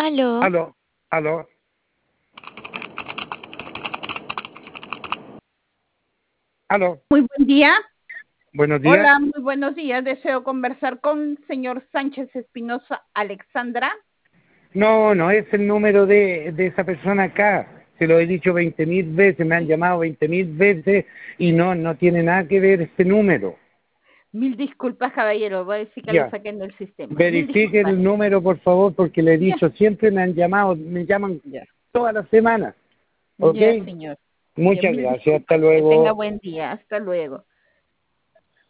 Aló. Aló, aló, aló. Muy buen día. Buenos días. Hola, muy buenos días. Deseo conversar con señor Sánchez Espinosa Alexandra. No, no es el número de esa persona acá. Se lo he dicho 20.000 veces, me han llamado 20.000 veces y no tiene nada que ver este número. Mil disculpas, caballero. Voy a decir que lo Ya, saquen del sistema. Mil verifique disculpas. el número, por favor, porque le he Ya, dicho, siempre me han llamado, me llaman ya, todas las semanas. ¿Ok? ya, señor. Ya, Muchas mil gracias, hasta disculpas. Que tenga luego. buen día. Hasta luego.